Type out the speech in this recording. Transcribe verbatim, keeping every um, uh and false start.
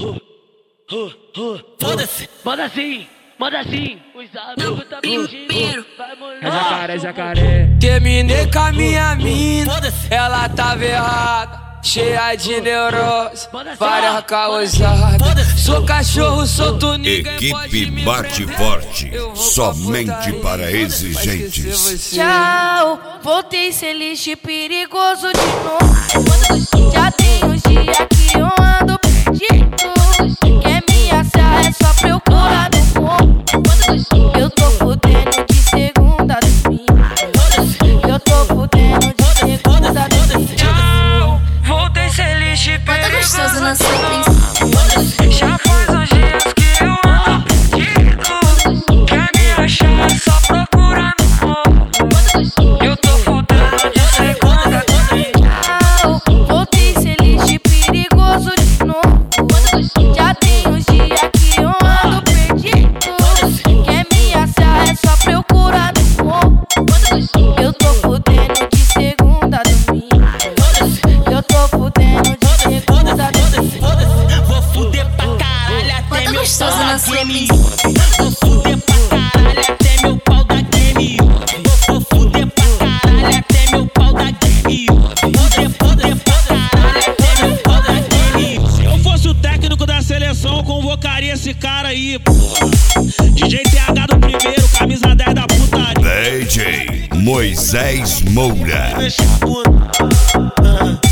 Foda-se. Manda assim, manda assim. Os amigos tá pedindo. É jacaré, jacaré. Terminei com a minha mina, ela tava errada, cheia de neurose, várias causadas. Sou cachorro solto, ninguém pode Equipe me Bate prender. Forte, Eu vou somente pra para putaria, exigentes. vai esquecer você. Tchau, voltei ser lixo perigoso de novo. Já tem uns dias que eu ando perdido. Quer me achar é só procurar no fogo. Eu tô fudendo de segunda a domingo. Eu tô fudendo de segunda a domingo. Tchau, voltei ser lixo Bota gostoso na sua perigoso. Já faz uns dias que eu ando perdido. Quer me achar é só procurar no fogo. Eu tô fudendo de segunda a domingo. Tchau, voltei ser lixo perigoso de novo. Já tem uns dias que eu ando perdido. Quer me achar é só procurar no fogo. Eu tô fudendo de segunda a domingo. Eu tô fudendo de segunda a domingo. Vou fuder pra caralho até meu gostoso pau na da sua game. Vou fuder pra caralho até meu pau da game. Vou fuder pra caralho até meu pau da game. Fuder, fuder pra caralho até meu pau da game. Se eu fosse o técnico da seleção, eu convocaria esse cara aí, pô. D J T H do primeiro, camisa dez da putaria. D J Moisés Moura. Deixa a bunda.